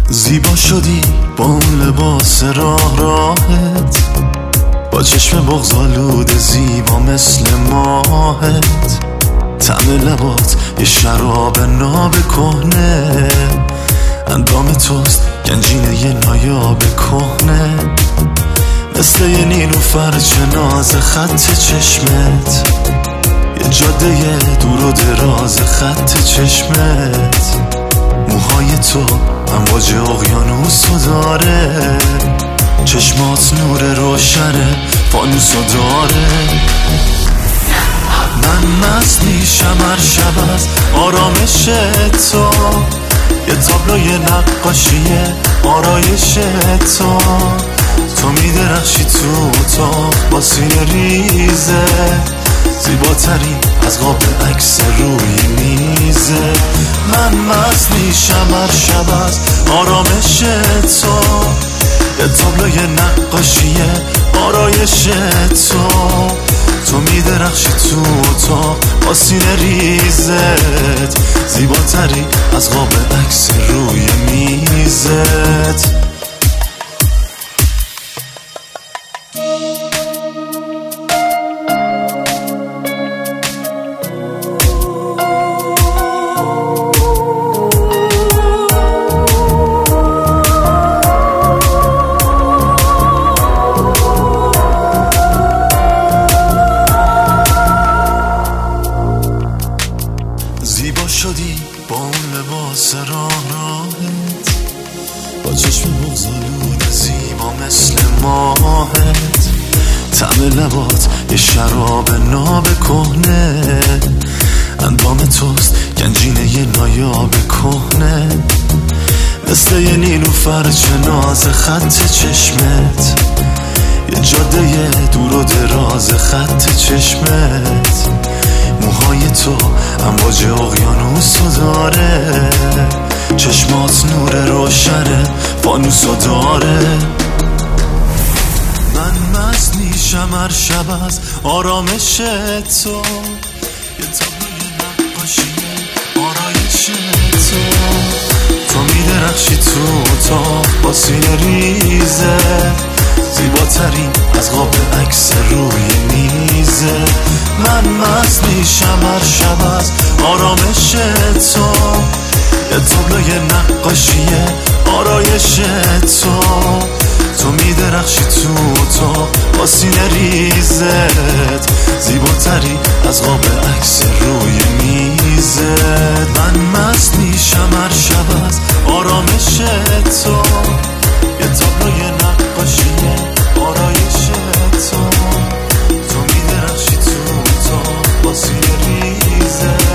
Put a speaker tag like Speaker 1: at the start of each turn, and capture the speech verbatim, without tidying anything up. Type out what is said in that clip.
Speaker 1: زیبا شدی با اون لباس راه راهت، با چشم بغض‌آلود زیبا مثل ماهت. طعم لبات یه شراب ناب کهنه، اندام توست گنجینه یه نایاب کهنه، مثل یه نیلوفر چه ناز خط چشمت، یه جاده دور و دراز خط چشمت. موهای تو امواج اقیانوسو داره، چشمات نور روشنه فانوسو داره. من مست میشم هر شب از آرامش تو، یه تابلوی نقاشیه آرایش تو. تو میدرخشی تو اتاق با سینه ریزه، زیباترین از قاب عکس روی میزه. من مست میشم هر شب از آرامش تو، یه تابلوی نقاشیه آرایش تو. تو میدرخشی تو اتاق با سینه ریزت، زیباتری از قاب عکس روی میزت. زیبا شدی با اون لباس راه راهت، با چشم بغض‌آلود زیبا مثل ماهت. طعم لبات یه شراب ناب کهنه، اندام توست گنجینه یه نایاب کهنه، مثل یه نیلوفر چه ناز خط چشمت، یه جاده دور و دراز خط چشمت. موهای تو امواج اقیانوسو داره، چشمات نور روشنه فانوسو داره. من مست میشم هر شب از آرامش تو، یه تابلوی نقاشیه آرایش تو. تو میدرخشی تو اتاق با سینه ریزه، زیباترین از قاب عکس روی میزه. من مست میشم هر شب از آرامش تو، یه تابلوی نقاشیه آرایش تو. تو میدرخشی تو اتاق با سینه ریزت، زیباتری از قاب عکس روی میزت. من مست میشم هر شب از آرامش تو، یه تابلوی نقاشیه آرایش تو. تو میدرخشی تو اتاق با سینه ریزت،